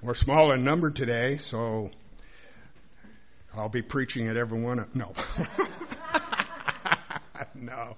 We're small in number today, so I'll be preaching at every one of... No. No.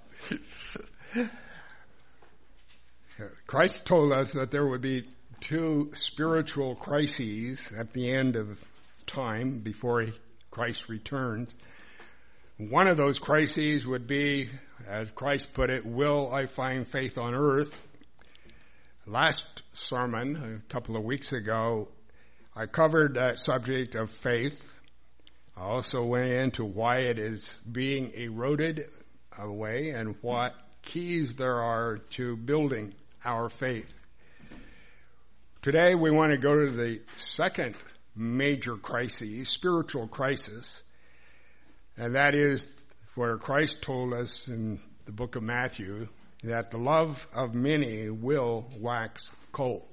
Christ told us that there would be two spiritual crises at the end of time before Christ returns. One of those crises would be, as Christ put it, will I find faith on earth? Last sermon, a couple of weeks ago, I covered that subject of faith. I also went into why it is being eroded away and what keys there are to building our faith. Today we want to go to the second major crisis, spiritual crisis, and that is where Christ told us in the book of Matthew that the love of many will wax cold.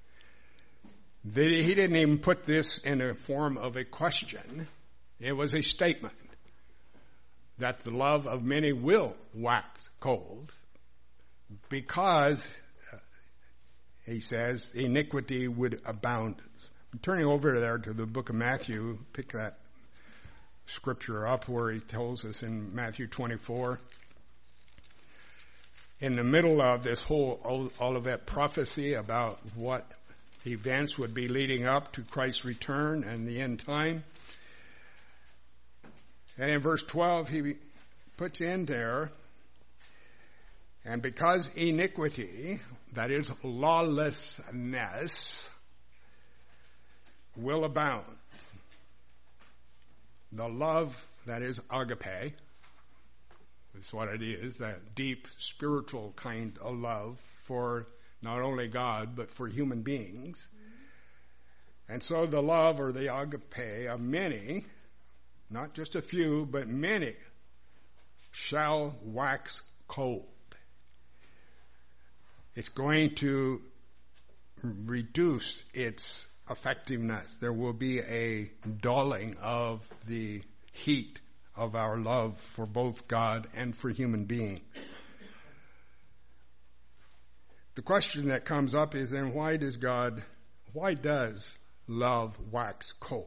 He didn't even put this in a form of a question. It was a statement that the love of many will wax cold because, he says, iniquity would abound. I'm turning over there to the book of Matthew. Pick that scripture up where he tells us in Matthew 24. In the middle of this whole Olivet prophecy about what events would be leading up to Christ's return and the end time. And in verse 12, he puts in there, and because iniquity, that is lawlessness, will abound, the love that is agape, that's what it is, that deep spiritual kind of love for not only God, but for human beings. And so the love or the agape of many, not just a few, but many, shall wax cold. It's going to reduce its effectiveness. There will be a dulling of the heat of our love for both God and for human beings. The question that comes up is then why does love wax cold?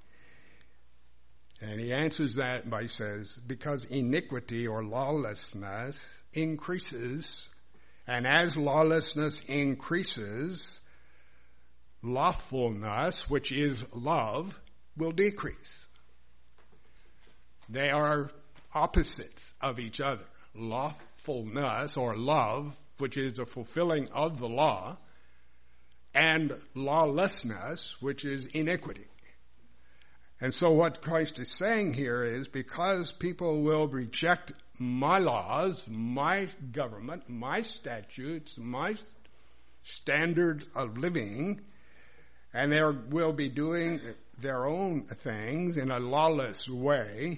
And he answers that by says, because iniquity or lawlessness increases, and as lawlessness increases, lawfulness, which is love, will decrease. They are opposites of each other. Lawfulness or love, which is the fulfilling of the law, and lawlessness, which is iniquity. And so what Christ is saying here is because people will reject my laws, my government, my statutes, my standard of living, and they will be doing their own things in a lawless way,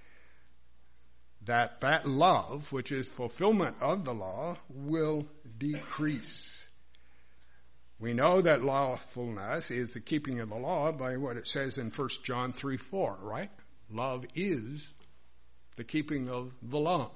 that love, which is fulfillment of the law, will decrease. We know that lawfulness is the keeping of the law by what it says in 1 John 3:4, right? Love is the keeping of the law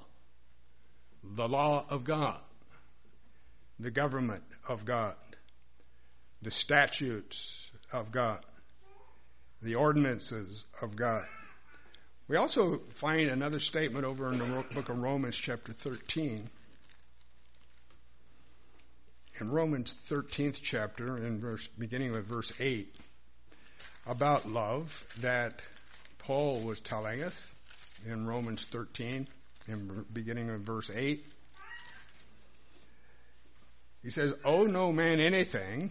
of God, the government of God, the statutes of God, the ordinances of God. We also find another statement over in the book of Romans chapter 13. In Romans 13th chapter, beginning with verse 8, about love that Paul was telling us in Romans 13, beginning with verse 8. He says, owe no man anything.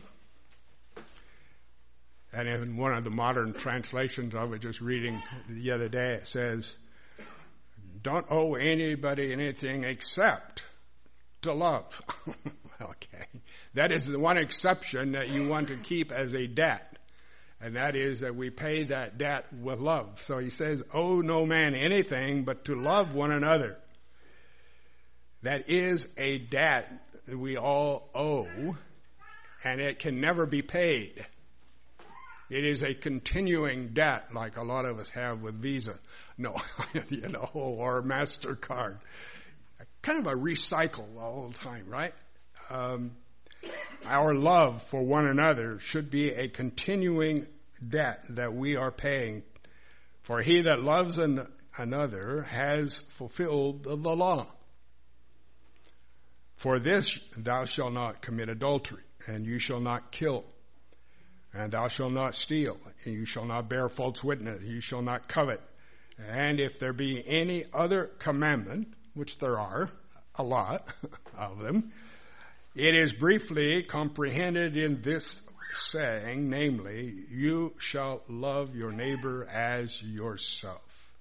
And in one of the modern translations I was just reading the other day, it says, don't owe anybody anything except to love. Okay. That is the one exception that you want to keep as a debt. And that is that we pay that debt with love. So he says, owe no man anything but to love one another. That is a debt that we all owe, and it can never be paid. It is a continuing debt like a lot of us have with Visa. No, or MasterCard. Kind of a recycle all the time, right? our love for one another should be a continuing debt that we are paying. For he that loves another has fulfilled the law. For this thou shalt not commit adultery, and you shall not kill, and thou shalt not steal, and you shall not bear false witness, you shall not covet. And if there be any other commandment, which there are a lot of them, it is briefly comprehended in this saying, namely, you shall love your neighbor as yourself.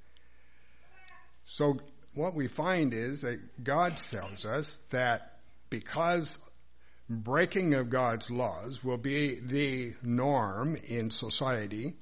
So what we find is that God tells us that because breaking of God's laws will be the norm in society,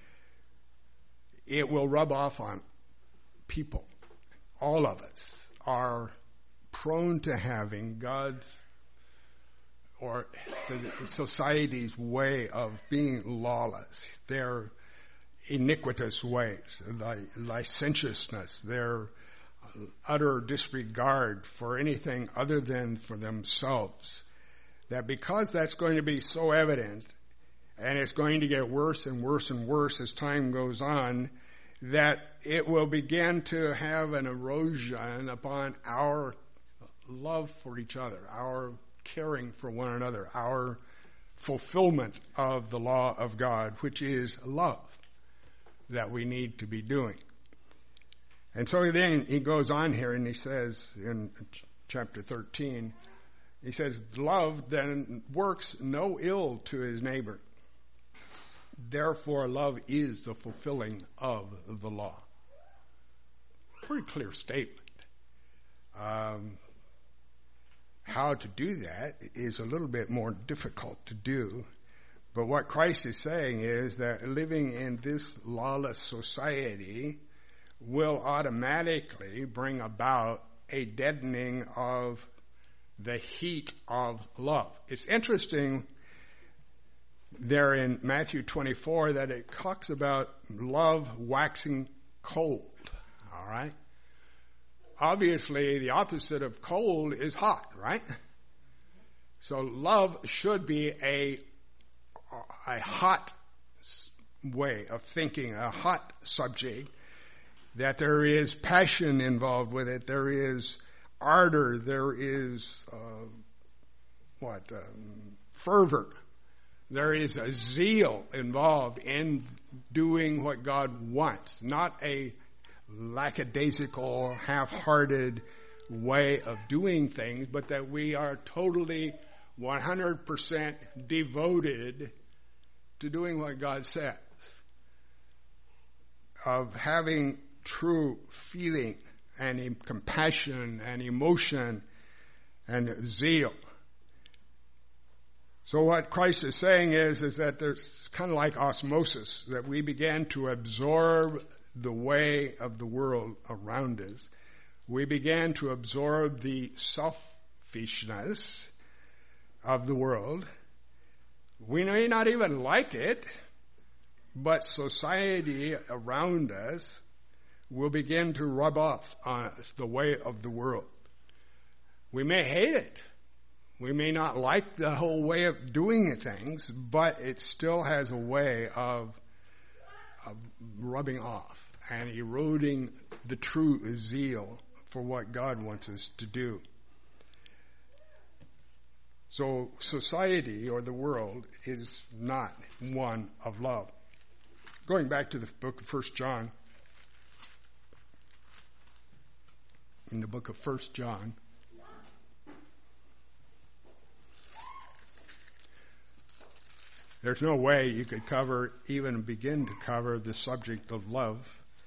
it will rub off on people. All of us are prone to having God's or the society's way of being lawless, their iniquitous ways, licentiousness, their utter disregard for anything other than for themselves. That because that's going to be so evident, and it's going to get worse and worse and worse as time goes on, that it will begin to have an erosion upon our love for each other, our caring for one another, our fulfillment of the law of God, which is love that we need to be doing. And so then he goes on here and he says in chapter 13, he says, love then works no ill to his neighbor. Therefore, love is the fulfilling of the law. Pretty clear statement. How to do that is a little bit more difficult to do. But what Christ is saying is that living in this lawless society will automatically bring about a deadening of the heat of love. It's interesting there in Matthew 24 that it talks about love waxing cold. All right? Obviously, the opposite of cold is hot, right? So love should be a hot way of thinking, a hot subject, that there is passion involved with it, there is ardor, there is fervor, there is a zeal involved in doing what God wants, not a lackadaisical, half-hearted way of doing things, but that we are totally 100% devoted to doing what God says, of having true feeling and compassion and emotion and zeal. So what Christ is saying is that there's kind of like osmosis, that we began to absorb the way of the world around us. We began to absorb the selfishness of the world. We may not even like it, but society around us will begin to rub off on us the way of the world. We may hate it. We may not like the whole way of doing things, but it still has a way of rubbing off and eroding the true zeal for what God wants us to do. So society or the world is not one of love. Going back to the book of 1 John, in the book of 1 John, there's no way you could even begin to cover the subject of love.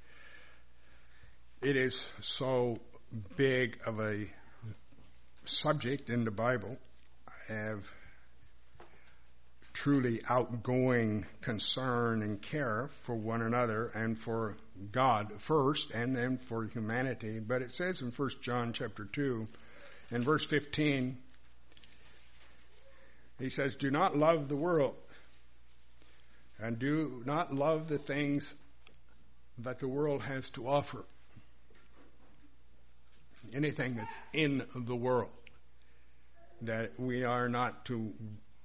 It is so big of a subject in the Bible. I have truly outgoing concern and care for one another and for God first and then for humanity. But it says in 1 John chapter 2 in verse 15, he says, do not love the world and do not love the things that the world has to offer. Anything that's in the world, that we are not to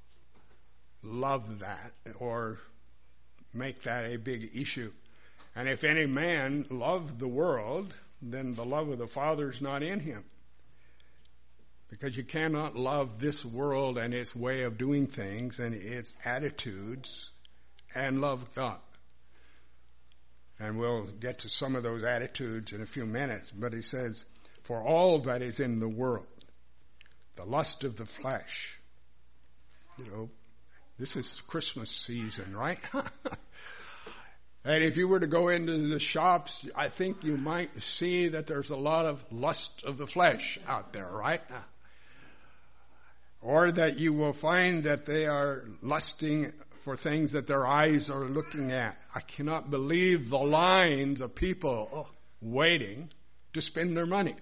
love that or make that a big issue. And if any man love the world, then the love of the Father is not in him. Because you cannot love this world and its way of doing things and its attitudes and love God. And we'll get to some of those attitudes in a few minutes. But he says, for all that is in the world, the lust of the flesh. You know, this is Christmas season, right? And if you were to go into the shops, I think you might see that there's a lot of lust of the flesh out there, right? Or that you will find that they are lusting for things that their eyes are looking at. I cannot believe the lines of people waiting to spend their money.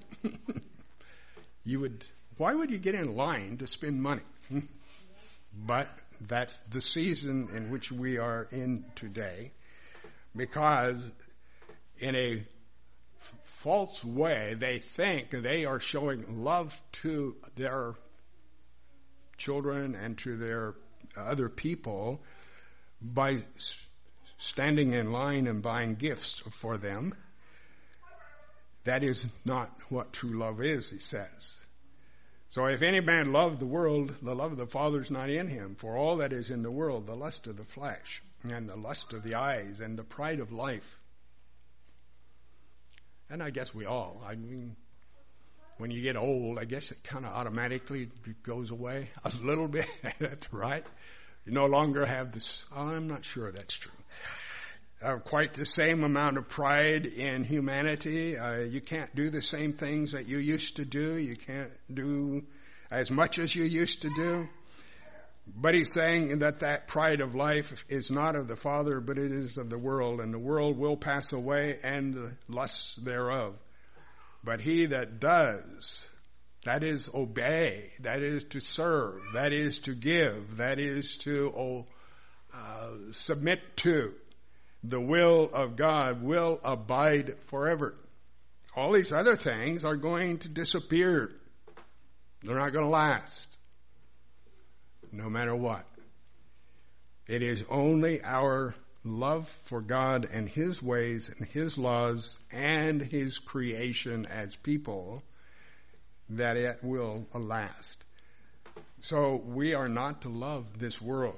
Why would you get in line to spend money? But that's the season in which we are in today, because in a false way they think they are showing love to their children and to their other people by standing in line and buying gifts for them. That is not what true love is, he says. So if any man love the world, the love of the Father is not in him. For all that is in the world, the lust of the flesh and the lust of the eyes and the pride of life. And I guess we all, when you get old, I guess it kind of automatically goes away a little bit, right? You no longer have this, I'm not sure that's true. Quite the same amount of pride in humanity. You can't do the same things that you used to do. You can't do as much as you used to do. But he's saying that pride of life is not of the Father, but it is of the world. And the world will pass away and the lusts thereof. But he that does, that is obey, that is to serve, that is to give, that is to submit to the will of God, will abide forever. All these other things are going to disappear. They're not going to last, no matter what. It is only our love for God and His ways and His laws and His creation as people that it will last. So we are not to love this world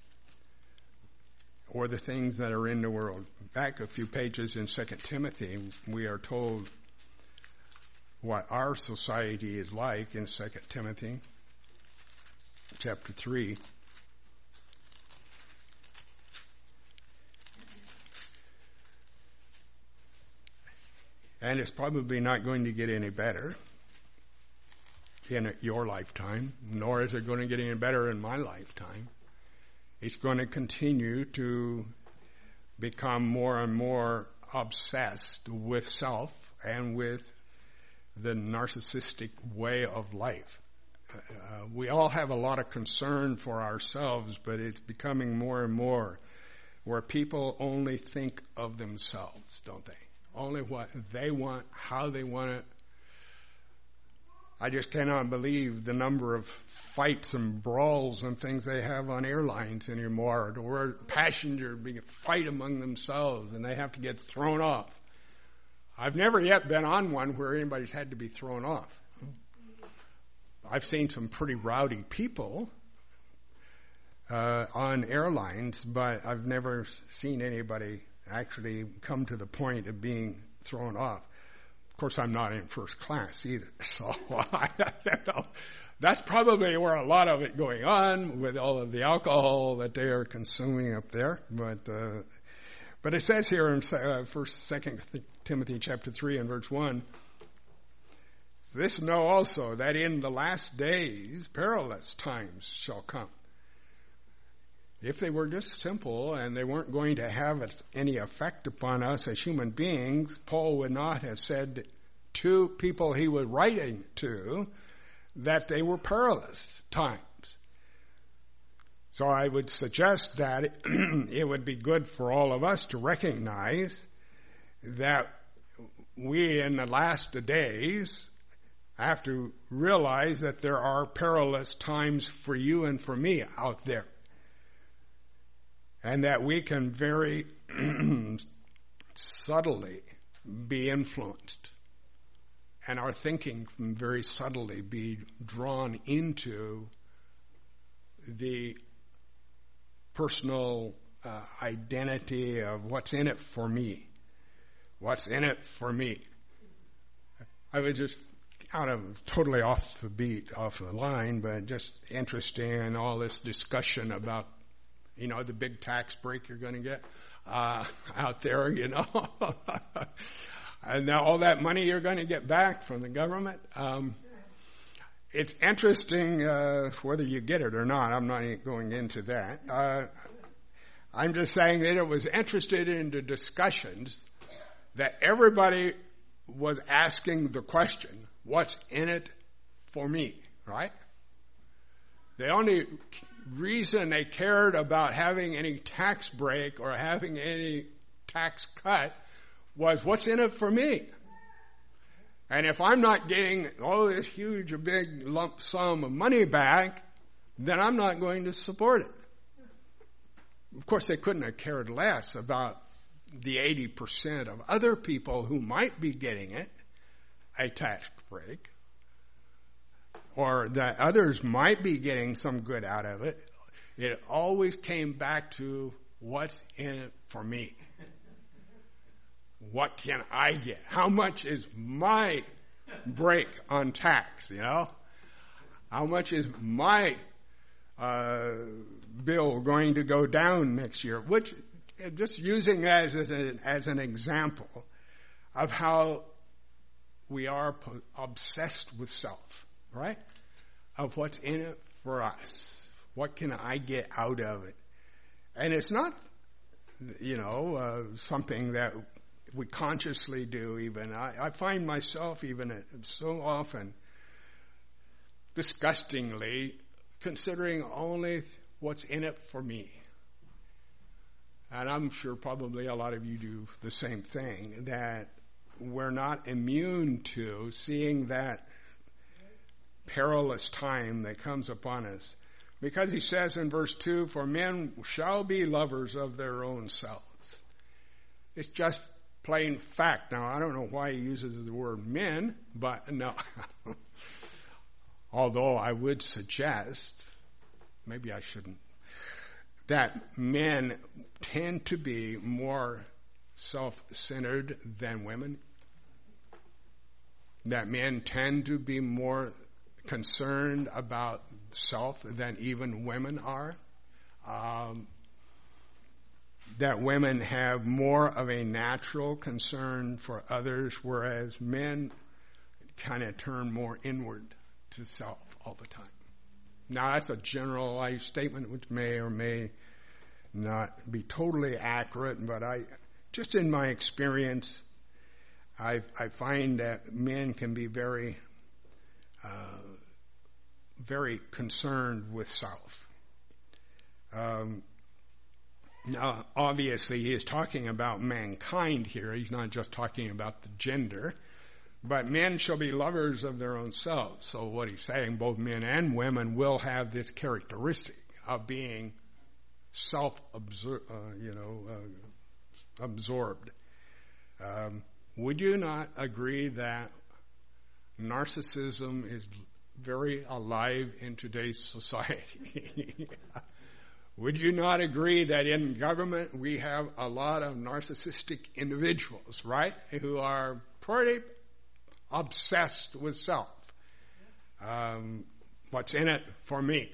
or the things that are in the world. Back a few pages in 2 Timothy, we are told what our society is like in 2 Timothy chapter 3. And it's probably not going to get any better in your lifetime, nor is it going to get any better in my lifetime. It's going to continue to become more and more obsessed with self and with the narcissistic way of life. We all have a lot of concern for ourselves, but it's becoming more and more where people only think of themselves, don't they? Only what they want, how they want it. I just cannot believe the number of fights and brawls and things they have on airlines anymore, where passengers fight among themselves and they have to get thrown off. I've never yet been on one where anybody's had to be thrown off. I've seen some pretty rowdy people on airlines, but I've never seen anybody actually come to the point of being thrown off. Of course, I'm not in first class either, so that's probably where a lot of it going on with all of the alcohol that they are consuming up there. But it says here in 2 Timothy chapter 3 and verse 1, this know also that in the last days perilous times shall come. If they were just simple and they weren't going to have any effect upon us as human beings, Paul would not have said to people he was writing to that they were perilous times. So I would suggest that it would be good for all of us to recognize that we in the last days have to realize that there are perilous times for you and for me out there. and that we can very subtly be influenced, and our thinking can very subtly be drawn into the personal identity of what's in it for me. What's in it for me? I was just totally off the beat, off the line, but just interested in all this discussion about, the big tax break you're going to get out there, and now all that money you're going to get back from the government. It's interesting whether you get it or not. I'm not going into that. I'm just saying that it was interested in the discussions that everybody was asking the question, what's in it for me, right? The only reason they cared about having any tax break or having any tax cut was what's in it for me. And if I'm not getting all this huge, big lump sum of money back, then I'm not going to support it. Of course, they couldn't have cared less about the 80% of other people who might be getting it, a tax break, or that others might be getting some good out of it. It always came back to what's in it for me. What can I get? How much is my break on tax, How much is my bill going to go down next year? Which, just using as an example of how we are obsessed with self, right? Of what's in it for us. What can I get out of it? And it's not, something that we consciously do even. I find myself even so often disgustingly considering only what's in it for me. And I'm sure probably a lot of you do the same thing, that we're not immune to seeing that perilous time that comes upon us. Because he says in verse 2, for men shall be lovers of their own selves. It's just plain fact. Now, I don't know why he uses the word men, but no. Although I would suggest, maybe I shouldn't, that men tend to be more self-centered than women. That men tend to be more concerned about self than even women are. That women have more of a natural concern for others, whereas men kind of turn more inward to self all the time. Now, that's a generalized statement which may or may not be totally accurate, but just in my experience, I find that men can be very, very concerned with self. Now, obviously, he is talking about mankind here. He's not just talking about the gender. But men shall be lovers of their own selves. So what he's saying, both men and women will have this characteristic of being absorbed. Would you not agree that narcissism is very alive in today's society? Would you not agree that in government we have a lot of narcissistic individuals, right, who are pretty obsessed with self? What's in it for me?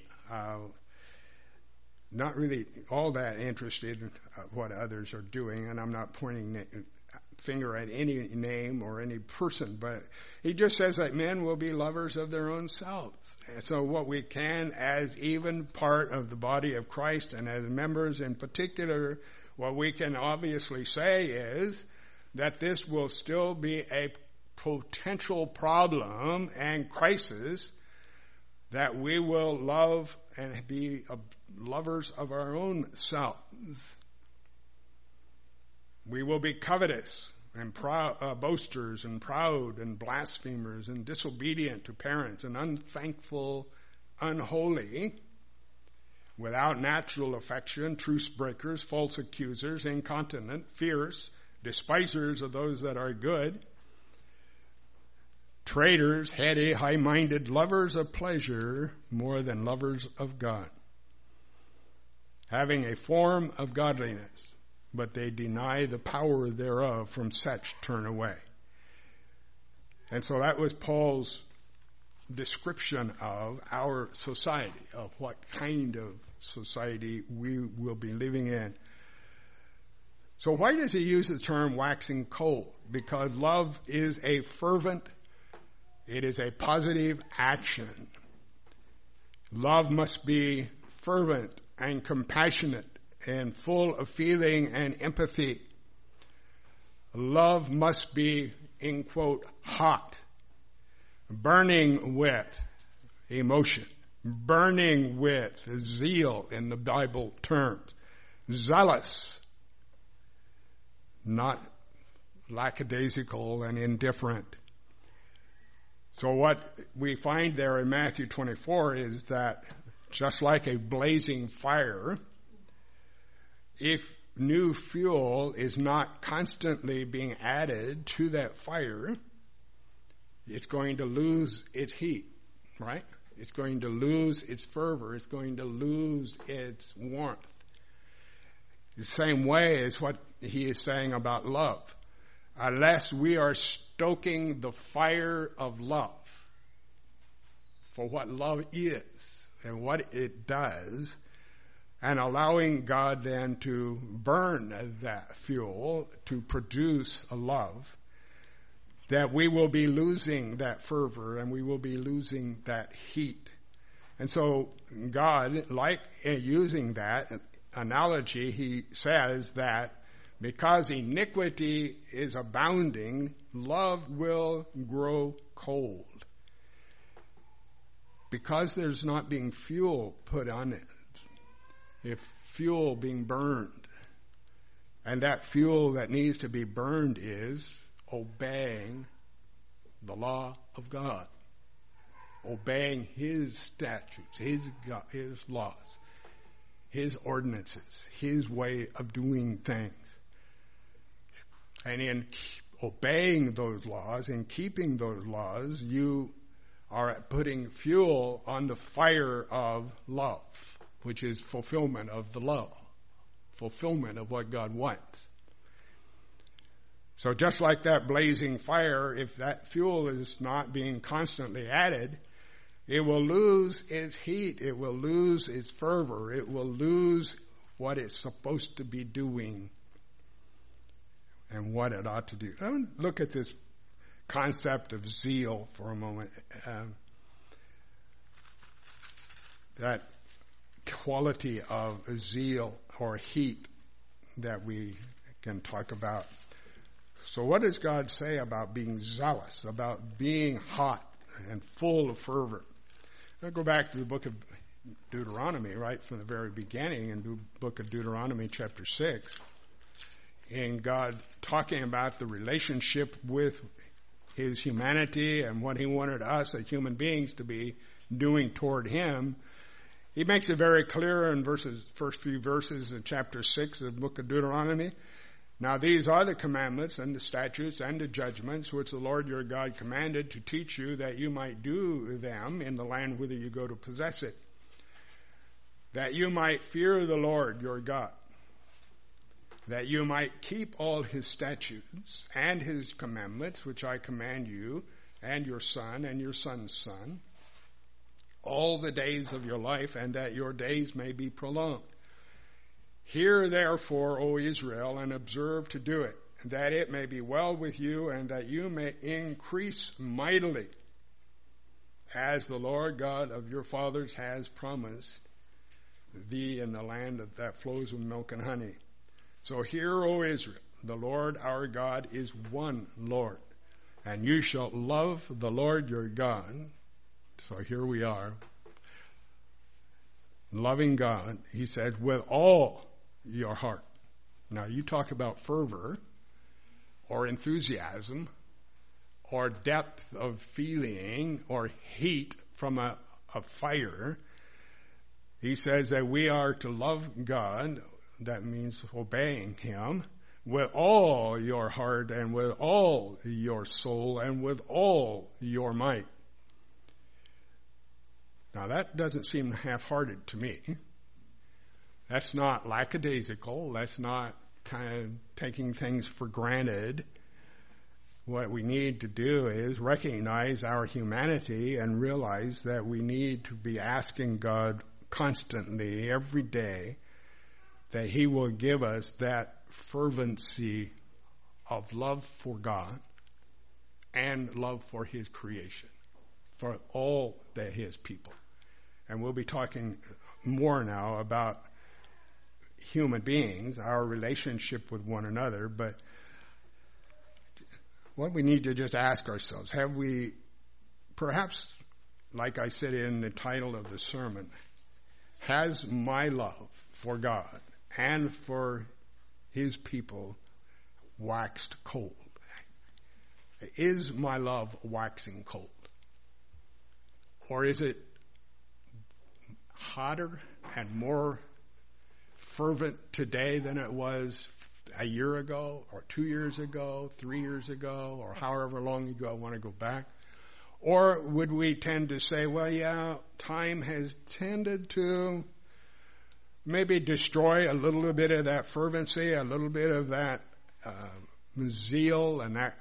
Not really all that interested in what others are doing, and I'm not pointing a finger at any name or any person, but he just says that men will be lovers of their own selves. And so what we can, as even part of the body of Christ and as members in particular, what we can obviously say is that this will still be a potential problem and crisis, that we will love and be lovers of our own selves. We will be covetous and boasters and proud and blasphemers and disobedient to parents and unthankful, unholy. without natural affection, truce breakers, false accusers, incontinent, fierce, despisers of those that are good, traitors, heady, high-minded, lovers of pleasure more than lovers of God, having a form of godliness, but they deny the power thereof. From such turn away. And so that was Paul's description of our society, of what kind of society we will be living in. So why does he use the term waxing cold? Because love is a fervent, it is a positive action. Love must be fervent and compassionate and full of feeling and empathy. Love must be, in quote, hot, burning with emotion, burning with zeal in the Bible terms, zealous, not lackadaisical and indifferent. So what we find there in Matthew 24 is that just like a blazing fire, if new fuel is not constantly being added to that fire, it's going to lose its heat, right? It's going to lose its fervor. It's going to lose its warmth. The same way as what he is saying about love. Unless we are stoking the fire of love for what love is and what it does, and allowing God then to burn that fuel to produce a love, that we will be losing that fervor and we will be losing that heat. And so God, like using that analogy, he says that because iniquity is abounding, love will grow cold. Because there's not being fuel put on it. If fuel being burned, and that fuel that needs to be burned is obeying the law of God, obeying His statutes, His laws, His ordinances, His way of doing things. And in obeying those laws and keeping those laws, you are putting fuel on the fire of love, which is fulfillment of the law, fulfillment of what God wants. So just like that blazing fire, if that fuel is not being constantly added, it will lose its heat, it will lose its fervor, it will lose what it's supposed to be doing and what it ought to do. Look at this concept of zeal for a moment. That quality of zeal or heat that we can talk about. So what does God say about being zealous, about being hot and full of fervor? I'll go back to the book of Deuteronomy, right from the very beginning, in the book of Deuteronomy chapter 6, and God talking about the relationship with His humanity and what He wanted us as human beings to be doing toward Him. He makes it very clear in first few verses of chapter 6 of the book of Deuteronomy. Now these are the commandments and the statutes and the judgments which the Lord your God commanded to teach you, that you might do them in the land whither you go to possess it, that you might fear the Lord your God, that you might keep all His statutes and His commandments, which I command you and your son and your son's son, all the days of your life, and that your days may be prolonged. Hear therefore, O Israel, and observe to do it, that it may be well with you, and that you may increase mightily, as the Lord God of your fathers has promised thee in the land that flows with milk and honey. So hear, O Israel, the Lord our God is one Lord, and you shall love the Lord your God. So here we are, loving God, He said, with all your heart. Now you talk about fervor or enthusiasm or depth of feeling or heat from a fire. He says that we are to love God. That means obeying Him with all your heart and with all your soul and with all your might. Now that doesn't seem half-hearted to me. That's not lackadaisical. That's not kind of taking things for granted. What we need to do is recognize our humanity and realize that we need to be asking God constantly, every day, that He will give us that fervency of love for God and love for His creation, for all that His people. And we'll be talking more now about human beings, our relationship with one another, but what we need to just ask ourselves, have we, perhaps, like I said in the title of the sermon, has my love for God and for His people waxed cold? Is my love waxing cold? Or is it hotter and more fervent today than it was a year ago or 2 years ago, 3 years ago, or however long ago I want to go back? Or would we tend to say, well, yeah, time has tended to maybe destroy a little bit of that fervency, a little bit of that zeal and that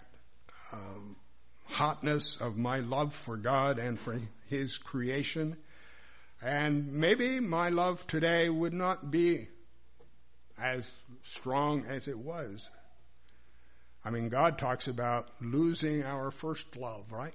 hotness of my love for God and for His creation. And maybe my love today would not be as strong as it was. I mean, God talks about losing our first love, right?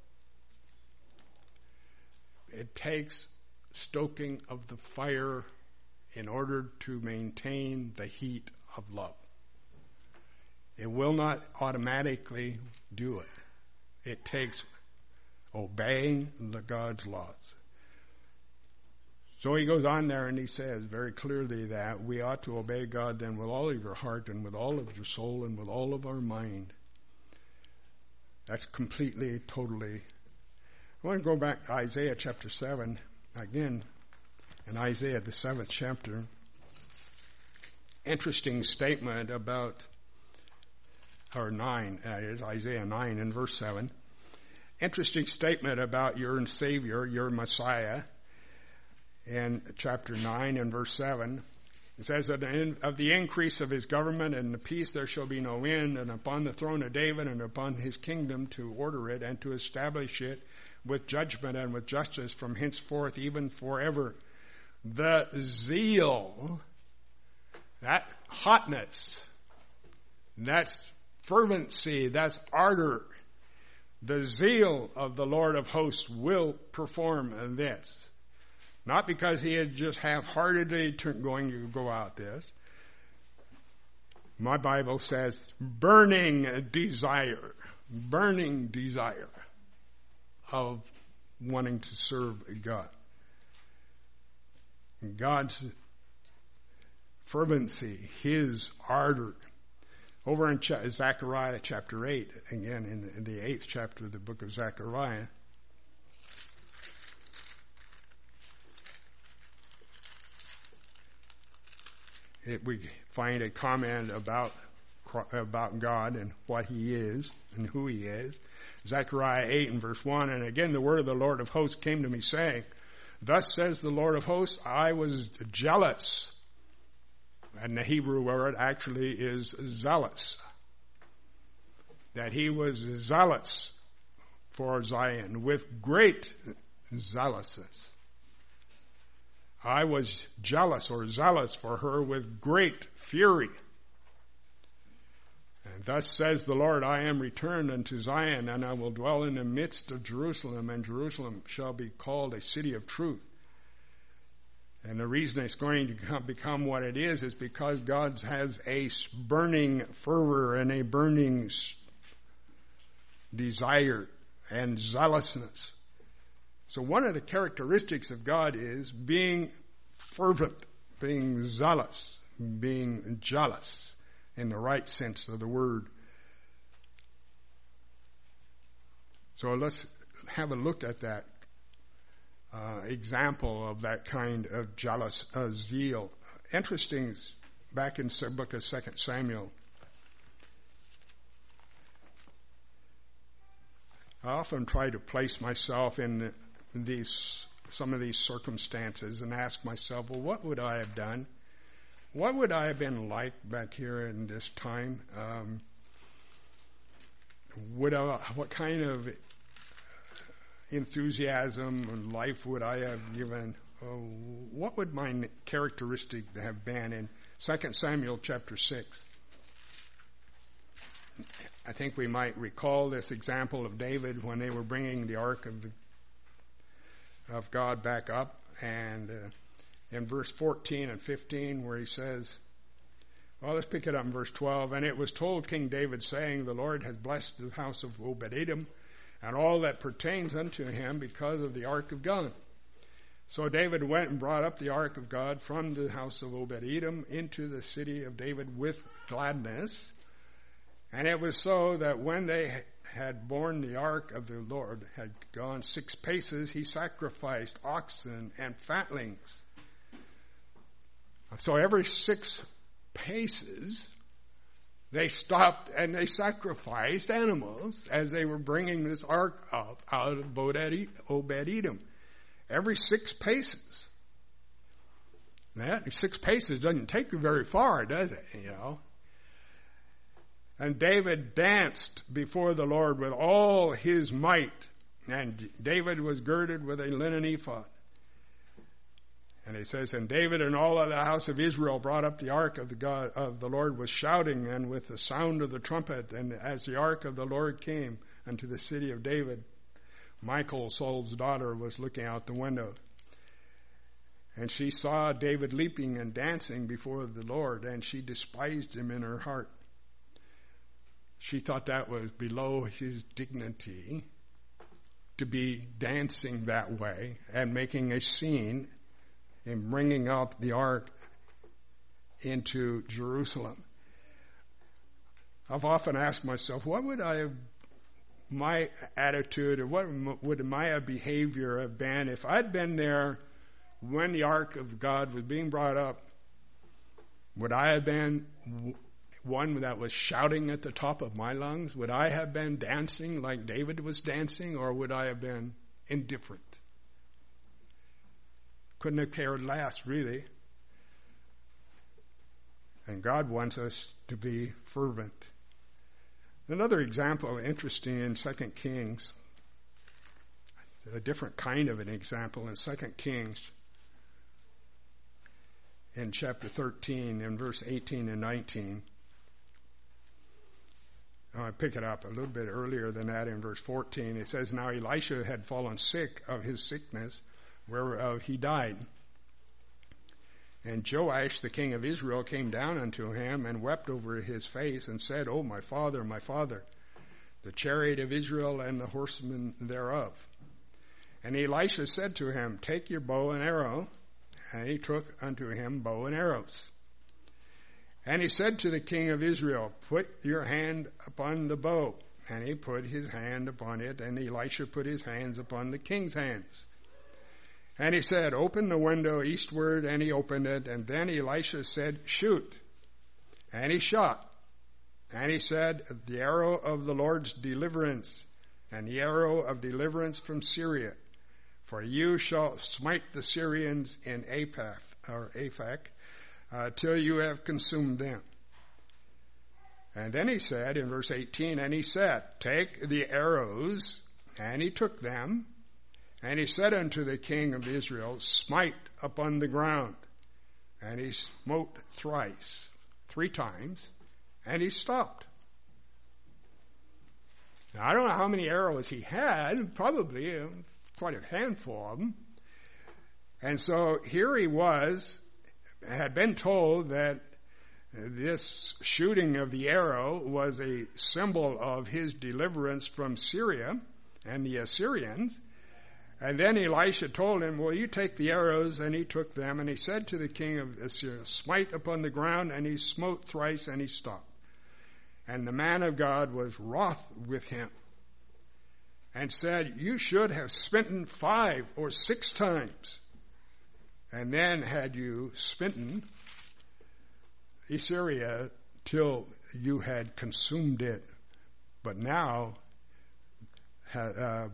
It takes stoking of the fire in order to maintain the heat of love. It will not automatically do it. It takes obeying God's laws. So he goes on there and he says very clearly that we ought to obey God then with all of your heart and with all of your soul and with all of our mind. That's completely, totally. I want to go back to Isaiah chapter 7 again. In Isaiah, the 7th chapter, interesting statement about, or 9, that is, Isaiah 9 and verse 7. Interesting statement about your Savior, your Messiah. In chapter 9 and verse 7, it says that of the increase of His government and the peace there shall be no end, and upon the throne of David and upon His kingdom to order it and to establish it with judgment and with justice from henceforth even forever. The zeal, that hotness, that's fervency, that's ardor. The zeal of the Lord of hosts will perform this. Not because He is just half-heartedly going to go out this. My Bible says burning desire of wanting to serve God. God's fervency, His ardor. Over in Zechariah chapter 8, again in the 8th chapter of the book of Zechariah, we find a comment about God and what He is and who He is. Zechariah 8 and verse 1, and again the word of the Lord of hosts came to me saying, thus says the Lord of hosts, I was jealous. And the Hebrew word actually is zealous. That He was zealous for Zion with great zealousness. I was jealous or zealous for her with great fury. And thus says the Lord, I am returned unto Zion, and I will dwell in the midst of Jerusalem, and Jerusalem shall be called a city of truth. And the reason it's going to become what it is because God has a burning fervor and a burning desire and zealousness. So one of the characteristics of God is being fervent, being zealous, being jealous in the right sense of the word. So let's have a look at that. example of that kind of jealous zeal. Interesting, back in the book of 2 Samuel, I often try to place myself in some of these circumstances and ask myself, well, what would I have done? What would I have been like back here in this time? What kind of enthusiasm and life would I have given? What would my characteristic have been in 2 Samuel chapter 6? I think we might recall this example of David when they were bringing the ark of God back up, and in verse 14 and 15 where he says, well, let's pick it up in verse 12. And it was told King David, saying, the Lord has blessed the house of Obed-Edom and all that pertains unto him because of the ark of God. So David went and brought up the ark of God from the house of Obed-Edom into the city of David with gladness. And it was so that when they had borne the ark of the Lord, had gone 6 paces, he sacrificed oxen and fatlings. So every 6 paces, they stopped and they sacrificed animals as they were bringing this ark up out of Obed-Edom. Every 6 paces. That 6 paces doesn't take you very far, does it? You know. And David danced before the Lord with all his might. And David was girded with a linen ephod. And it says, and David and all of the house of Israel brought up the ark of the Lord with shouting and with the sound of the trumpet. And as the ark of the Lord came unto the city of David, Michal, Saul's daughter, was looking out the window. And she saw David leaping and dancing before the Lord, and she despised him in her heart. She thought that was below his dignity to be dancing that way and making a scene in bringing up the ark into Jerusalem. I've often asked myself, what would my attitude or what would my behavior have been if I'd been there when the ark of God was being brought up? Would I have been one that was shouting at the top of my lungs? Would I have been dancing like David was dancing, or would I have been indifferent? Couldn't have cared less, really. And God wants us to be fervent. Another example, interesting, in 2 Kings, a different kind of an example in 2 Kings, in chapter 13, in verse 18 and 19. I pick it up a little bit earlier than that in verse 14. It says, now Elisha had fallen sick of his sickness, whereof he died. And Joash, the king of Israel, came down unto him and wept over his face and said, O my father, the chariot of Israel and the horsemen thereof. And Elisha said to him, take your bow and arrow. And he took unto him bow and arrows. And he said to the king of Israel, put your hand upon the bow. And he put his hand upon it, and Elisha put his hands upon the king's hands. And he said, open the window eastward, and he opened it. And then Elisha said, shoot. And he shot. And he said, the arrow of the Lord's deliverance, and the arrow of deliverance from Syria. For you shall smite the Syrians in Aphek, till you have consumed them. And then he said in verse 18, and he said, take the arrows, and he took them, and he said unto the king of Israel, smite upon the ground. And he smote thrice, 3 times, and he stopped. Now, I don't know how many arrows he had, probably quite a handful of them. And so here he had been told that this shooting of the arrow was a symbol of his deliverance from Syria and the Assyrians. And then Elisha told him, well, you take the arrows, and he took them, and he said to the king of Assyria, smite upon the ground, and he smote thrice, and he stopped. And the man of God was wroth with him. and said, you should have smitten 5 or 6 times. And then had you smitten Assyria till you had consumed it. But now, now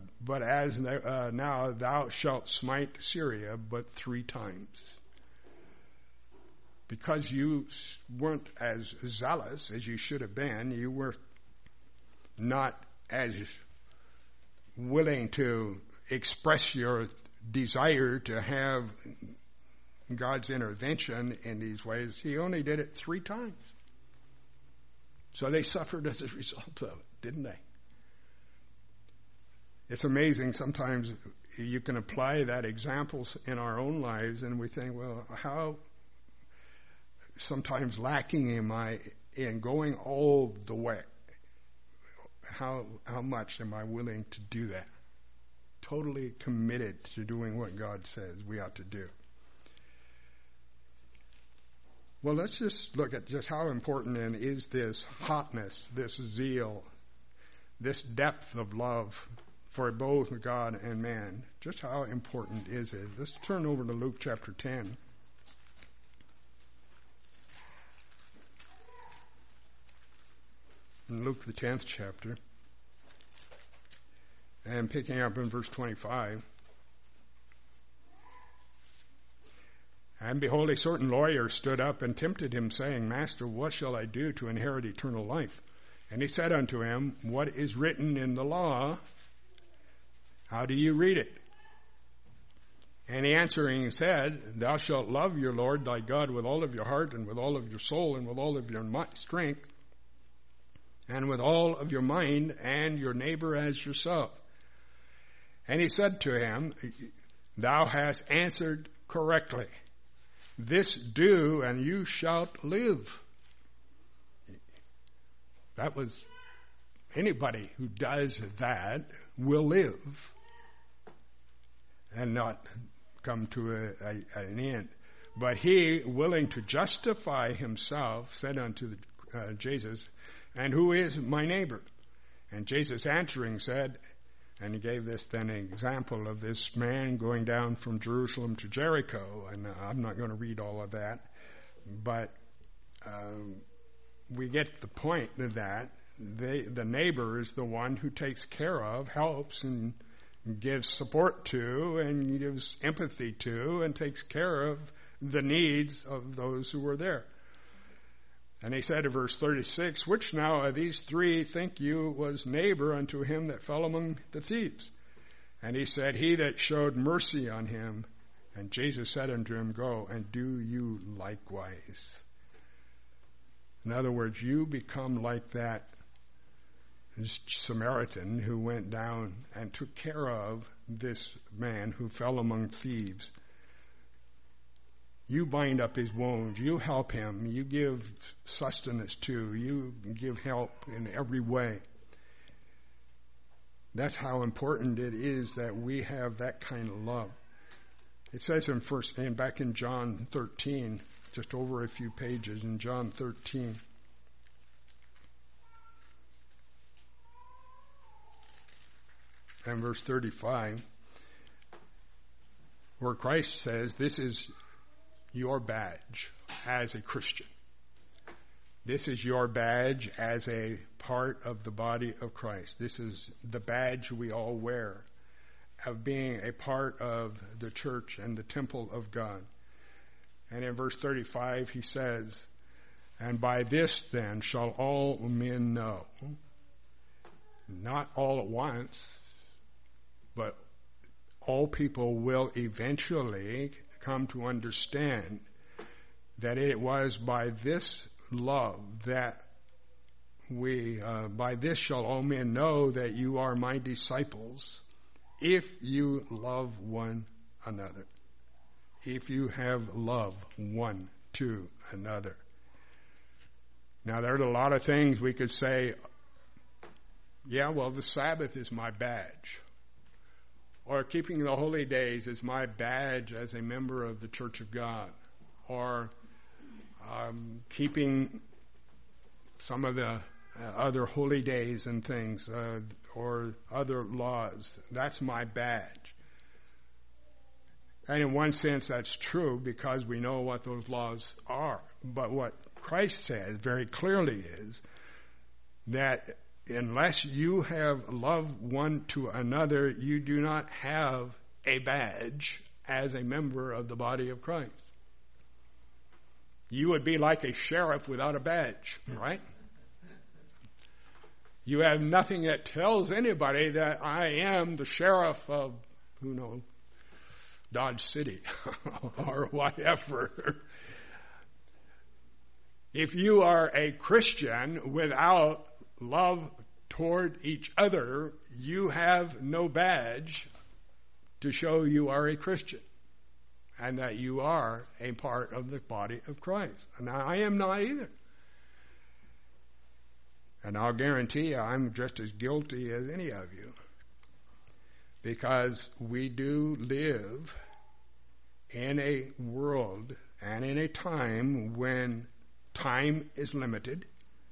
thou shalt smite Syria but 3 times. Because you weren't as zealous as you should have been, you were not as willing to express your desire to have God's intervention in these ways. He only did it 3 times. So they suffered as a result of it, didn't they? It's amazing. Sometimes you can apply that examples in our own lives, and we think, well, how sometimes lacking am I in going all the way? How much am I willing to do that? Totally committed to doing what God says we ought to do. Well, let's just look at just how important then is this hotness, this zeal, this depth of love for both God and man. Just how important is it? Let's turn over to Luke chapter 10. In Luke the 10th chapter, and picking up in verse 25. And behold, a certain lawyer stood up and tempted him, saying, Master, what shall I do to inherit eternal life? And he said unto him, What is written in the law? How do you read it? And he answering said, Thou shalt love your Lord thy God with all of your heart, and with all of your soul, and with all of your strength, and with all of your mind, and your neighbor as yourself. And he said to him, Thou hast answered correctly. This do, and you shalt live. That was, anybody who does that will live and not come to an end. But he, willing to justify himself, said unto Jesus, And who is my neighbor? And Jesus answering said, and he gave this then an example of this man going down from Jerusalem to Jericho. And I'm not going to read all of that, but we get the point that the neighbor is the one who takes care of, helps, and gives support to, and gives empathy to, and takes care of the needs of those who were there. And he said in verse 36, Which now of these 3 think you was neighbor unto him that fell among the thieves? And he said, He that showed mercy on him. And Jesus said unto him, Go and do you likewise. In other words, you become like that Samaritan who went down and took care of this man who fell among thieves. You bind up his wounds. You help him. You give sustenance to. You give help in every way. That's how important it is that we have that kind of love. It says back in John 13, just over a few pages in John 13. And verse 35, where Christ says, This is your badge as a Christian. This is your badge as a part of the body of Christ. This is the badge we all wear of being a part of the church and the temple of God. And in verse 35 he says, And by this then shall all men know, not all at once, but all people will eventually come to understand that it was by this love that by this shall all men know that you are my disciples, if you love one another. If you have love one to another. Now there's a lot of things we could say, yeah, well, the Sabbath is my badge. Or keeping the holy days is my badge as a member of the Church of God. Or keeping some of the other holy days and things, or other laws. That's my badge. And in one sense, that's true because we know what those laws are. But what Christ says very clearly is that unless you have loved one to another, you do not have a badge as a member of the body of Christ. You would be like a sheriff without a badge, right? You have nothing that tells anybody that I am the sheriff of, Dodge City or whatever. If you are a Christian without love toward each other, you have no badge to show you are a Christian and that you are a part of the body of Christ. And I am not either. And I'll guarantee you I'm just as guilty as any of you, because we do live in a world and in a time when time is limited.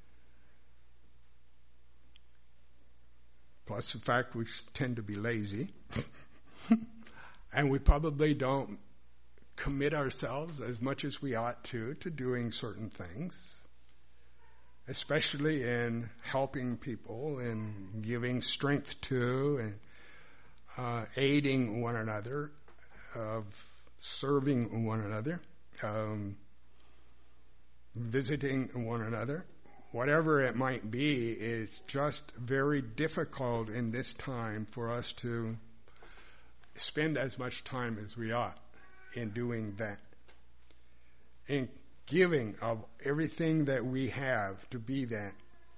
Plus the fact we tend to be lazy. And we probably don't commit ourselves as much as we ought to doing certain things, especially in helping people and giving strength to and aiding one another, serving one another, visiting one another. Whatever it might be, is just very difficult in this time for us to spend as much time as we ought in doing that. In giving of everything that we have to be that.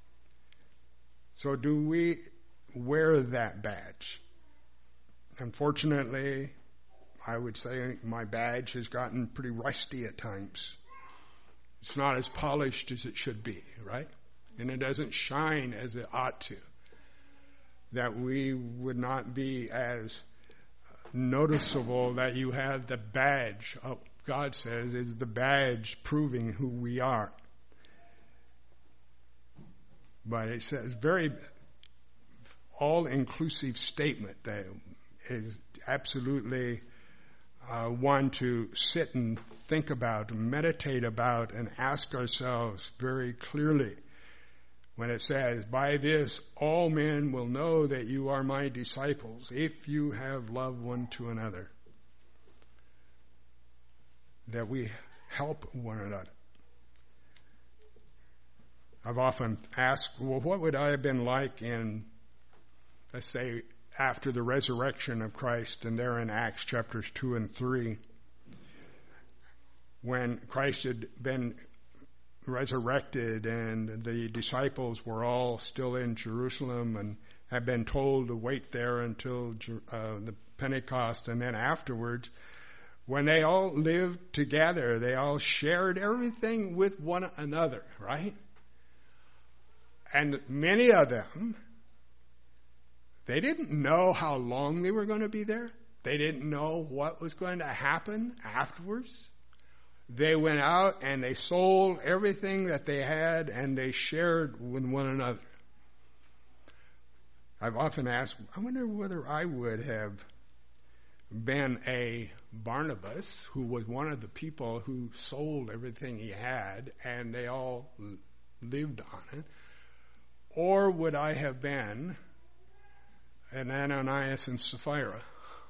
So do we wear that badge? Unfortunately, I would say my badge has gotten pretty rusty at times. It's not as polished as it should be, right? And it doesn't shine as it ought to. That we would not be as noticeable that you have the badge of, God says, is the badge proving who we are. But it says very all-inclusive statement that is absolutely one to sit and think about, meditate about, and ask ourselves very clearly when it says, by this all men will know that you are my disciples, if you have loved one to another. That we help one another. I've often asked, well, what would I have been like in, let's say, after the resurrection of Christ, and there in Acts chapters 2 and 3, when Christ had been resurrected and the disciples were all still in Jerusalem and had been told to wait there until the Pentecost, and then afterwards, when they all lived together, they all shared everything with one another, right? And many of them, they didn't know how long they were going to be there. They didn't know what was going to happen afterwards. They went out and they sold everything that they had and they shared with one another. I've often asked, I wonder whether I would have been a Barnabas, who was one of the people who sold everything he had and they all lived on it, or would I have been an Ananias and Sapphira,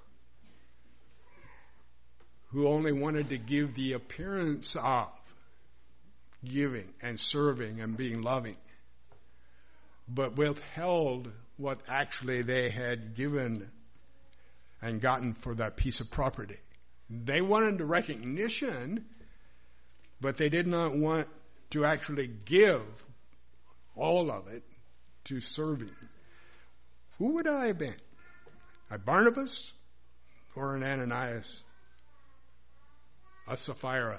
who only wanted to give the appearance of giving and serving and being loving, but withheld what actually they had given and gotten for that piece of property. They wanted the recognition, but they did not want to actually give all of it to serving. Who would I have been? A Barnabas or an Ananias? A Sapphira?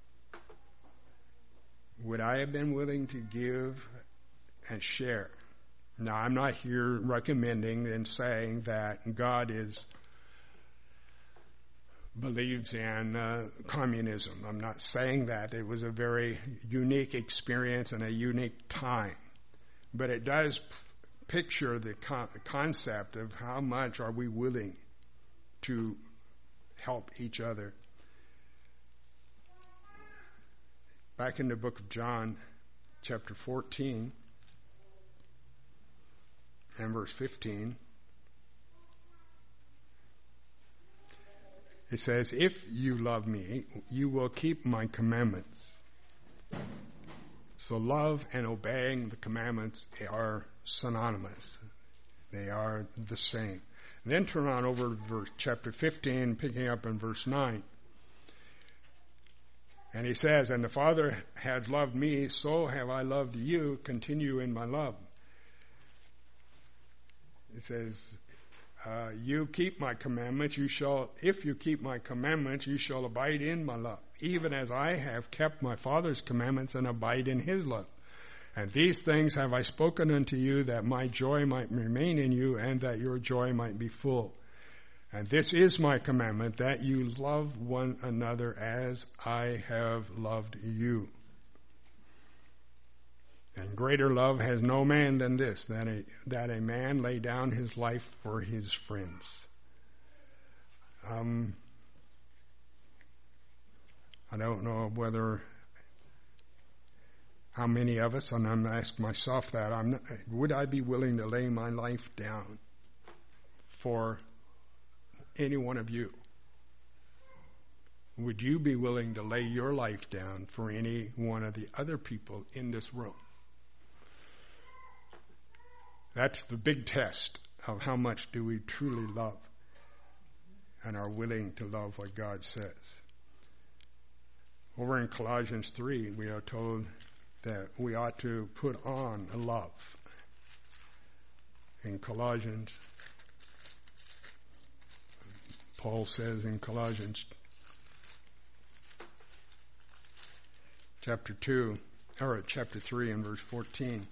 Would I have been willing to give and share? Now, I'm not here recommending and saying that God believes in communism. I'm not saying that. It was a very unique experience and a unique time. but it does picture the concept of how much are we willing to help each other. Back in the book of John, chapter 14, and verse 15, it says, "If you love me, you will keep my commandments." So love and obeying the commandments are synonymous. They are the same. And then turn on over to chapter 15, picking up in verse 9. And he says, "And the Father has loved me, so have I loved you. Continue in my love." It says, "You keep my commandments. If you keep my commandments, you shall abide in my love, even as I have kept my Father's commandments and abide in his love. And these things have I spoken unto you, that my joy might remain in you, and that your joy might be full. And this is my commandment, that you love one another as I have loved you. And greater love has no man than this, that a man lay down his life for his friends." I don't know how many of us, and I'm asking myself that, would I be willing to lay my life down for any one of you? Would you be willing to lay your life down for any one of the other people in this room? That's the big test of how much do we truly love and are willing to love what God says. Over in Colossians 3, we are told that we ought to put on love. In Colossians, Paul says in Colossians chapter 3 and verse 14,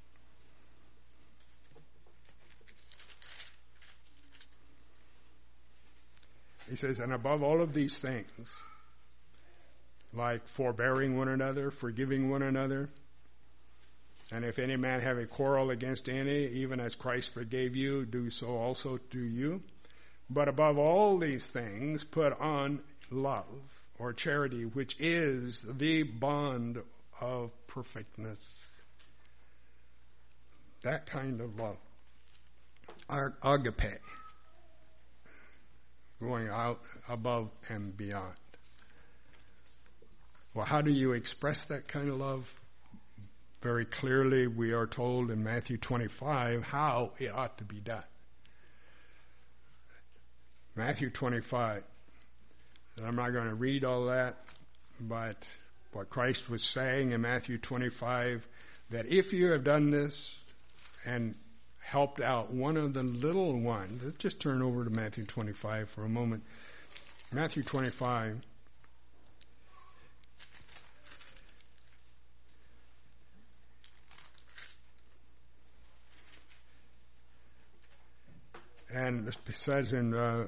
he says, "And above all of these things, like forbearing one another, forgiving one another, and if any man have a quarrel against any, even as Christ forgave you, do so also do you. But above all these things, put on love," or charity, "which is the bond of perfectness." That kind of love. Our agape. Going out above and beyond. Well, how do you express that kind of love? Very clearly, we are told in Matthew 25 how it ought to be done. Matthew 25. And I'm not going to read all that, but what Christ was saying in Matthew 25, that if you have done this and helped out one of the little ones, let's just turn over to Matthew 25 for a moment. Matthew 25. And it says in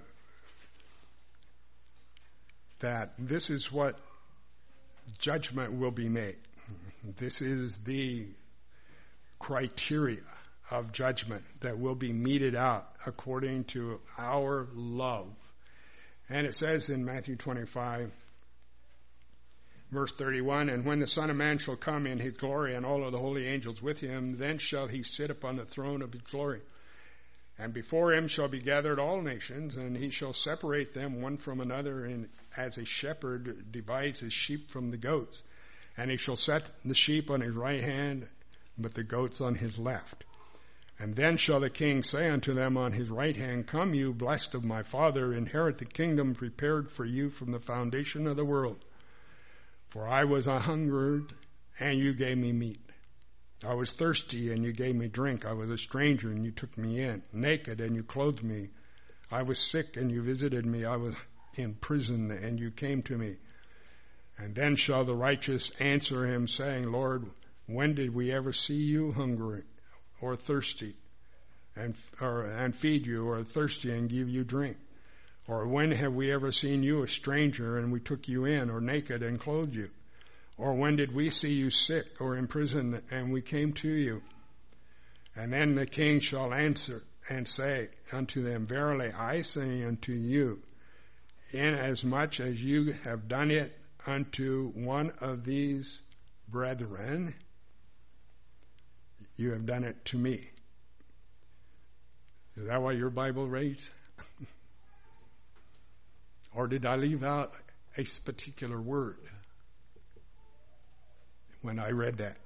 that this is what judgment will be made. This is the criteria of judgment that will be meted out according to our love. And it says in Matthew 25, verse 31, "And when the Son of Man shall come in his glory and all of the holy angels with him, then shall he sit upon the throne of his glory. And before him shall be gathered all nations, and he shall separate them one from another, and as a shepherd divides his sheep from the goats. And he shall set the sheep on his right hand, but the goats on his left. And then shall the king say unto them on his right hand, Come, you blessed of my Father, inherit the kingdom prepared for you from the foundation of the world. For I was a hungered, and you gave me meat. I was thirsty, and you gave me drink. I was a stranger, and you took me in. Naked, and you clothed me. I was sick, and you visited me. I was in prison, and you came to me. And then shall the righteous answer him, saying, Lord, when did we ever see you hungry or thirsty, and feed you, or thirsty and give you drink? Or when have we ever seen you a stranger, and we took you in, or naked and clothed you? Or when did we see you sick or in prison, and we came to you? And then the king shall answer and say unto them, Verily I say unto you, inasmuch as you have done it unto one of these brethren, you have done it to me. Is that what your Bible reads? Or did I leave out a particular word when I read that?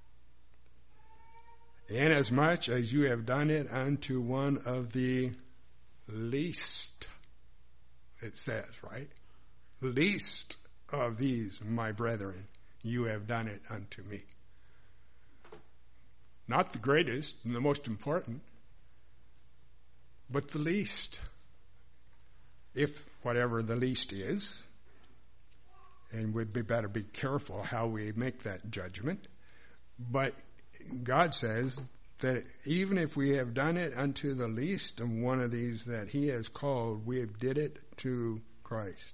Inasmuch as you have done it unto one of the least, it says, right? Least of these, my brethren, you have done it unto me. Not the greatest and the most important, but the least. If whatever the least is, and we'd better be careful how we make that judgment, but God says that even if we have done it unto the least of one of these that he has called, we have did it to Christ.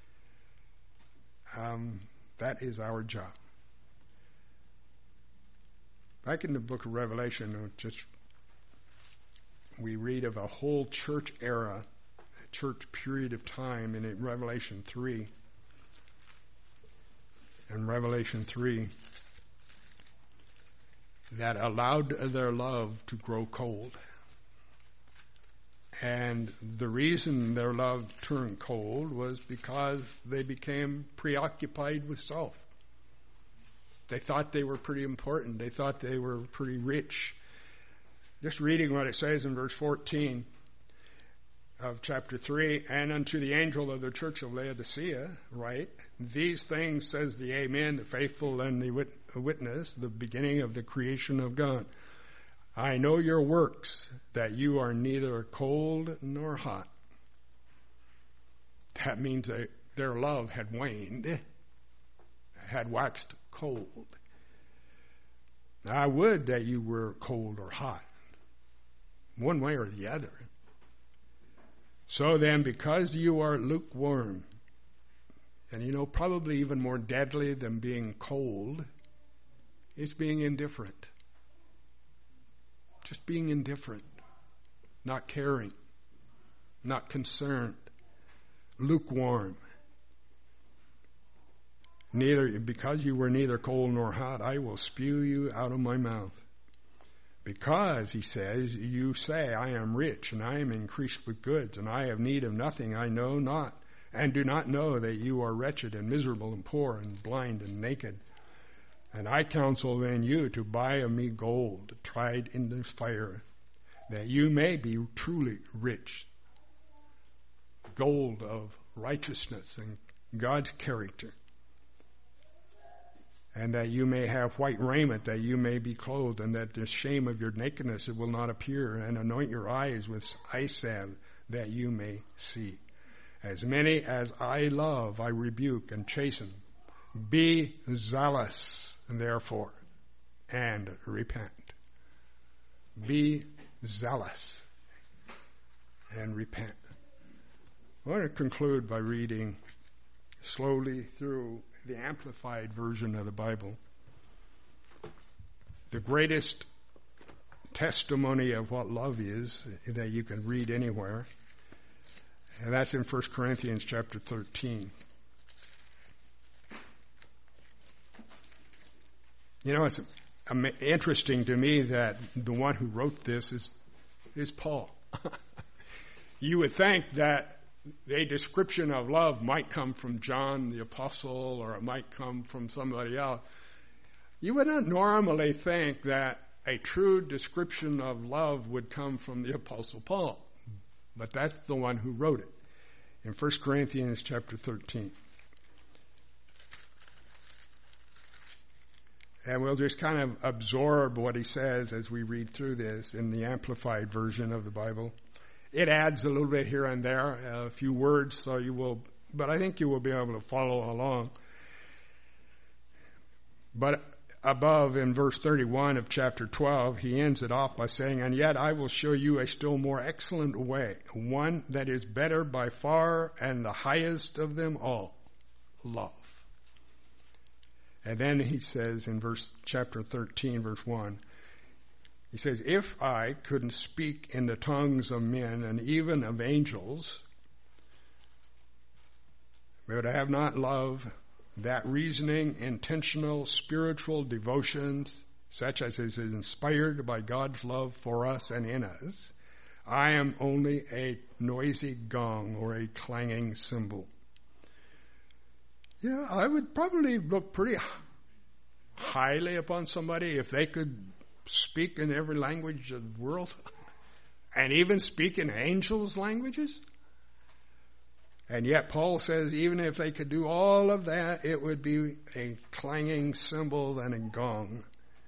That is our job. Back in the book of Revelation, we read of a whole church era, a church period of time in Revelation 3. And Revelation 3 that allowed their love to grow cold. And the reason their love turned cold was because they became preoccupied with self. They thought they were pretty important. They thought they were pretty rich. Just reading what it says in verse 14 of chapter 3, and unto the angel of the church of Laodicea, write, these things says the Amen, the faithful and the witness, the beginning of the creation of God. I know your works, that you are neither cold nor hot. That means that their love had waned, had waxed cold. I would that you were cold or hot, one way or the other. So then, because you are lukewarm, and probably even more deadly than being cold is being indifferent. Just being indifferent, not caring, not concerned, lukewarm. Because you were neither cold nor hot, I will spew you out of my mouth. Because, he says, you say, I am rich, and I am increased with goods, and I have need of nothing, I know not, and do not know that you are wretched and miserable and poor and blind and naked. And I counsel then you to buy of me gold, tried in the fire, that you may be truly rich. Gold of righteousness and God's character. And that you may have white raiment, that you may be clothed, and that the shame of your nakedness it will not appear, and anoint your eyes with eye salve, that you may see. As many as I love, I rebuke and chasten. Be zealous, therefore, and repent. Be zealous and repent. I want to conclude by reading slowly through the Amplified version of the Bible. The greatest testimony of what love is that you can read anywhere. And that's in 1 Corinthians chapter 13. It's interesting to me that the one who wrote this is Paul. You would think that a description of love might come from John the Apostle, or it might come from somebody else. You would not normally think that a true description of love would come from the Apostle Paul. But that's the one who wrote it in 1 Corinthians chapter 13. And we'll just kind of absorb what he says as we read through this in the Amplified version of the Bible. It adds a little bit here and there, a few words, but I think you will be able to follow along. But above in verse 31 of chapter 12, he ends it off by saying, and yet I will show you a still more excellent way, one that is better by far and the highest of them all, love. And then he says in chapter 13, verse 1, He says, if I couldn't speak in the tongues of men and even of angels, but I have not love, that reasoning, intentional, spiritual devotions, such as is inspired by God's love for us and in us, I am only a noisy gong or a clanging cymbal. You know, I would probably look pretty highly upon somebody if they could speak in every language of the world and even speak in angels' languages. And yet Paul says even if they could do all of that, it would be a clanging cymbal and a gong.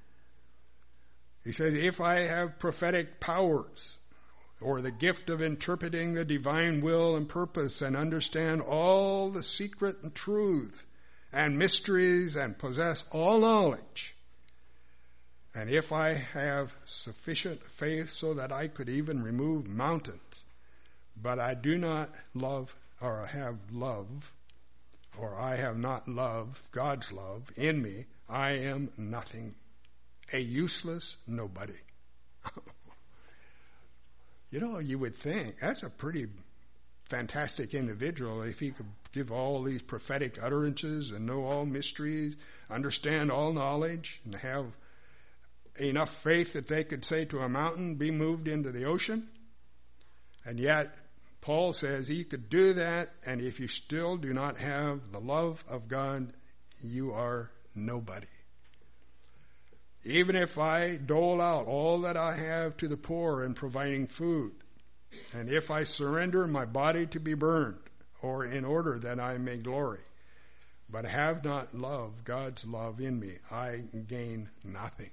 He says, if I have prophetic powers or the gift of interpreting the divine will and purpose and understand all the secret and truth and mysteries and possess all knowledge, and if I have sufficient faith so that I could even remove mountains, but I do not love or have love, or I have not love, God's love in me, I am nothing, a useless nobody. You know, you would think that's a pretty fantastic individual if he could give all these prophetic utterances and know all mysteries, understand all knowledge, and have enough faith that they could say to a mountain, be moved into the ocean. And yet, Paul says he could do that, and if you still do not have the love of God, you are nobody. Even if I dole out all that I have to the poor in providing food, and if I surrender my body to be burned, or in order that I may glory, but have not love, God's love in me, I gain nothing.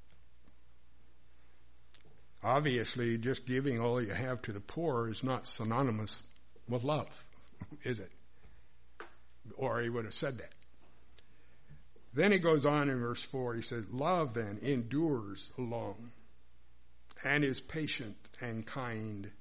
Obviously, just giving all you have to the poor is not synonymous with love, is it? Or he would have said that. Then he goes on in verse 4, he says, love then endures long and is patient and kind.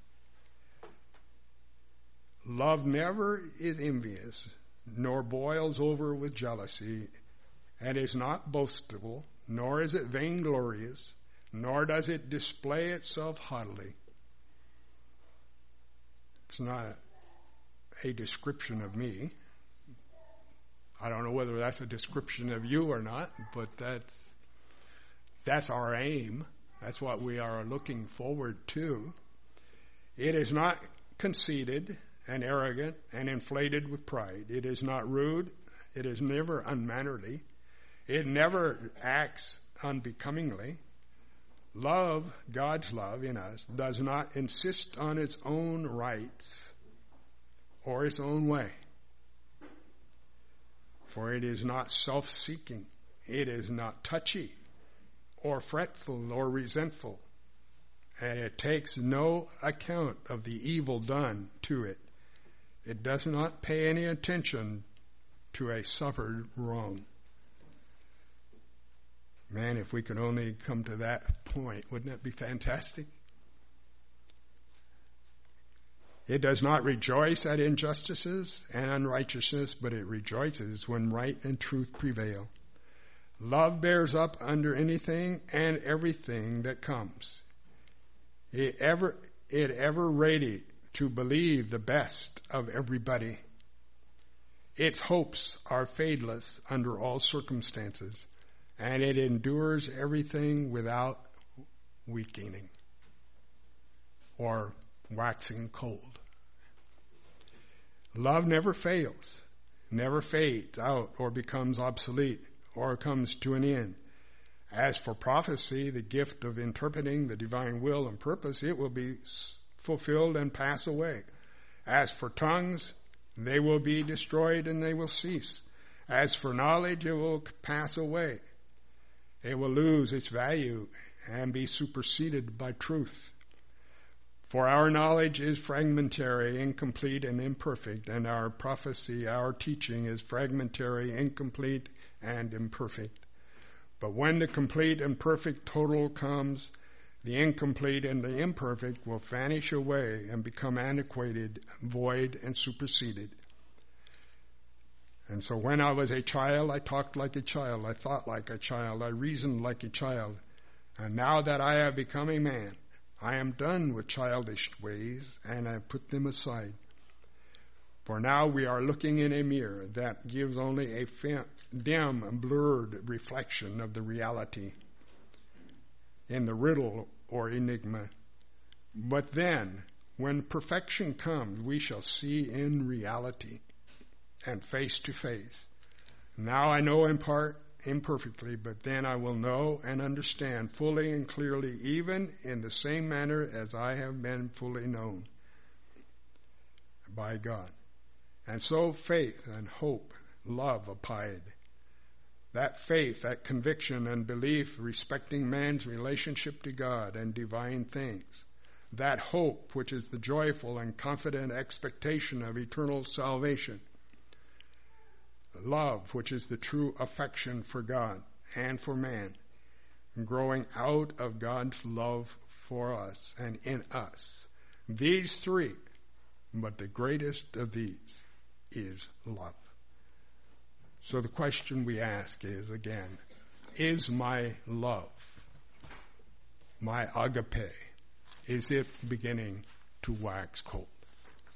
Love never is envious, nor boils over with jealousy, and is not boastful, nor is it vainglorious, nor does it display itself haughtily. It's not a description of me. I don't know whether that's a description of you or not, but that's our aim. That's what we are looking forward to. It is not conceited and arrogant and inflated with pride. It is not rude. It is never unmannerly. It never acts unbecomingly. Love, God's love in us, does not insist on its own rights or its own way. For it is not self-seeking. It is not touchy or fretful or resentful. And it takes no account of the evil done to it. It does not pay any attention to a suffered wrong. Man, if we could only come to that point, wouldn't that be fantastic? It does not rejoice at injustices and unrighteousness, but it rejoices when right and truth prevail. Love bears up under anything and everything that comes. It ever ready to believe the best of everybody. Its hopes are fadeless under all circumstances, and it endures everything without weakening or waxing cold. Love never fails, never fades out or becomes obsolete or comes to an end. As for prophecy, the gift of interpreting the divine will and purpose, it will be fulfilled and pass away. As for tongues, they will be destroyed and they will cease. As for knowledge, it will pass away. It will lose its value and be superseded by truth. For our knowledge is fragmentary, incomplete, and imperfect, and our prophecy, our teaching is fragmentary, incomplete, and imperfect. But when the complete and perfect total comes, the incomplete and the imperfect will vanish away and become antiquated, void, and superseded. And so when I was a child, I talked like a child, I thought like a child, I reasoned like a child. And now that I have become a man, I am done with childish ways, and I put them aside. For now we are looking in a mirror that gives only a dim and blurred reflection of the reality in the riddle or enigma. But then, when perfection comes, we shall see in reality and face to face. Now I know in part, imperfectly, but then I will know and understand fully and clearly, even in the same manner as I have been fully known by God. And so faith and hope, love abide. That faith, that conviction and belief respecting man's relationship to God and divine things. That hope, which is the joyful and confident expectation of eternal salvation. Love, which is the true affection for God and for man, growing out of God's love for us and in us. These three, but the greatest of these is love. So the question we ask is, again, is my love, my agape, is it beginning to wax cold?